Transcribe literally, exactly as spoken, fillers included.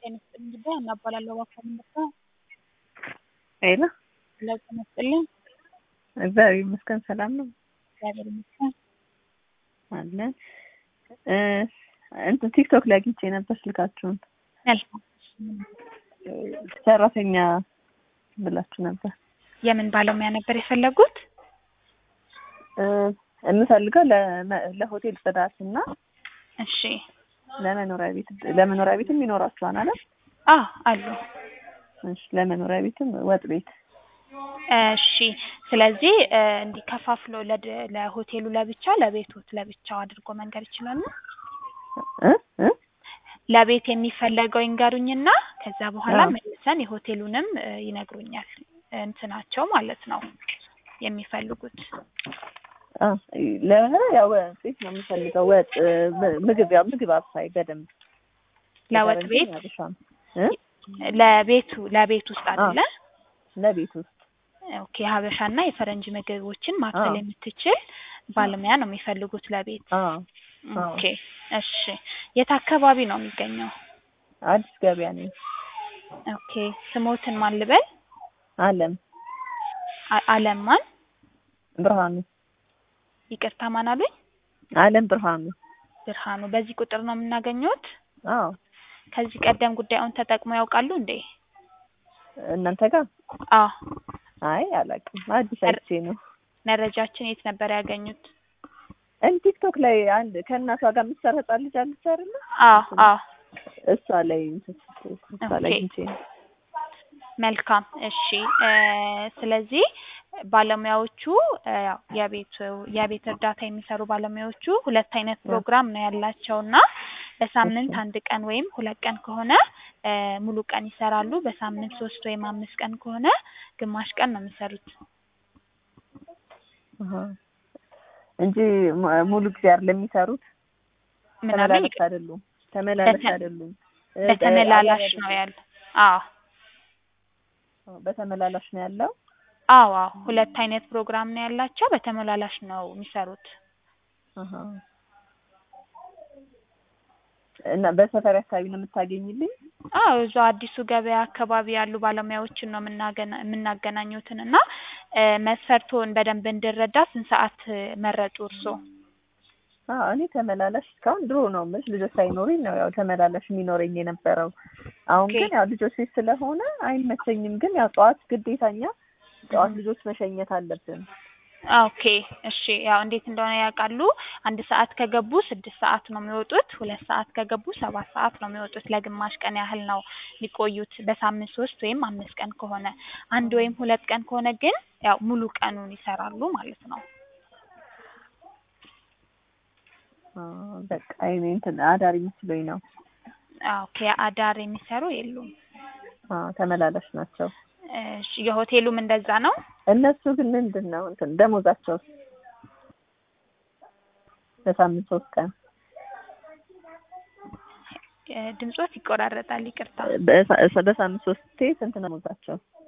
ጤና ይስጥልኝ ጉዳይ እናባላለሁ እባክዎ ምንድነው? ሄሎ ሄሎ ጤና ይስጥልኝ። እግዚአብሔር ይመስገን ሰላም ነው። እግዚአብሔር ይመስገን። አለን እ እንትን ቲክቶክ ላይ አግኝቼ ነበር ስልካችሁን። መልካም። ሰራተኛ ብላችሁ ነበር። የምን ባለሙያ ነበር የፈለጉት? እ የምፈልገው ለሆቴል ጽዳትና እሺ ለመኖሪያ ቤት ለመኖሪያ ቤትም ይኖራችኋል አይደል? አዎ አሉ። እሺ ለመኖሪያ ቤትም ወጥ ቤት። እሺ ስለዚህ እንዲከፋፍሎ ለሆቴሉ ለብቻ ለቤቱት ለብቻው አድርጎ መንገር ይችላሉ? እ እ ለቤት የሚፈለገው ይንገሩኝና ከዛ በኋላ አዎ። መልሰን የሆቴሉንም ይነግሩኛል እንትናቸው ማለት ነው የሚፈልጉት። አ ለያው ቤት ነው የምፈልገው ወጥ ምግብ ያው ምግብ አብሳይ በደንብ ለወጥ ቤት እ ለቤቱ ለቤት ውስጥ አይደለ? ለቤት ውስጥ ኦኬ ሀበሻና የፈረንጅ ምግቦችን ማብሰል የምትችል ባለሙያ ነው የሚፈልጉት ለቤት። አዎ ኦኬ እሺ የት አካባቢ ነው የሚገኘው? አዲስ ገበያ ነኝ። ኦኬ ስሞትን ማን ልበል? አለም አለም ማን? ብርሃኑ። ይቅርታ ማን አሉኝ? አለም ብርሃኑ። ብርሃኑ በዚህ ቁጥር ነው የምናገኘውት? አዎ። ከዚህ ቀደም ጉዳዩን ተጠቅመው ያውቃሉ እንዴ? እናንተ ጋር? አዎ። አይ አላውቅም አዲስ አይቼ ነው። መረጃችን የት ነበር ያገኙት? እን ቲክቶክ ላይ አንድ ከእናቷ ጋር የምትሰረጣ ልጅ አለች አይደል? አዎ አዎ። እሷ ላይ እሷ ላይ እንጂ መልካም እሺ ስለዚህ ባለሙያዎቹ ያው የቤት የቤት እርዳታ የሚሰሩ ባለሙያዎቹ ሁለት አይነት ፕሮግራም ነው ያላቸውና በሳምንት አንድ ቀን ወይም ሁለት ቀን ከሆነ ሙሉ ቀን ይሰራሉ። በሳምንት ሶስት ወይም አምስት ቀን ከሆነ ግማሽ ቀን ነው የሚሰሩት። አሃ እንጂ ሙሉ ጊዜ አይደለም የሚሰሩት። ተመላላሽ አይደሉም ተመላላሽ አይደሉም። በተመላላሽ ነው ያለው። አዎ በተመላላሽ ነው ያለው። አዎ አዎ ሁለት አይነት ፕሮግራም ነው ያላቸው በተመላላሽ ነው የሚሰሩት። አሃ እና በሰፈር አካባቢ ነው የምታገኝልኝ? አዎ እዛው አዲሱ ገበያ አካባቢ ያሉ ባለሙያዎችን ነው የምናገናኙትና መስፈርቶን በደንብ እንድረዳ ስንት ሰዓት መረጡ እርሶ? አዎ እኔ ተመላላሽ እስካሁን ድሮ ነው ማለት ልጆች ሳይኖሩኝ ነው ያው ተመላላሽ የሚኖረኝ የነበረው። አሁን ግን ያው ልጆች ስለሆነ አይመቸኝም። ግን ያው ጠዋት ግዴታኛ ጠዋት ልጆች መሸኘት አለብን። ኦኬ እሺ ያው እንዴት እንደሆነ ያውቃሉ። አንድ ሰዓት ከገቡ ስድስት ሰዓት ነው የሚወጡት። ሁለት ሰዓት ከገቡ ሰባት ሰዓት ነው የሚወጡት። ለግማሽ ቀን ያህል ነው የሚቆዩት በሳምንት ሶስት ወይም አምስት ቀን ከሆነ። አንድ ወይም ሁለት ቀን ከሆነ ግን ያው ሙሉ ቀኑን ይሰራሉ ማለት ነው። አዎ በቃ እኔ እንትን አዳሪ መስሎኝ ነው። ኦኬ አዳር የሚሰሩ የሉም። አዎ ተመላላሽ ናቸው። እሺ የሆቴሉም እንደዛ ነው? እነሱ ግን ምንድነው እንትን ደሞዛቸው በሳምንት ሶስት ቀን ድምጾት ይቆራረጣል ይቅርታ። በሳምንት ሶስት ስንት ነው ደሞዛቸው?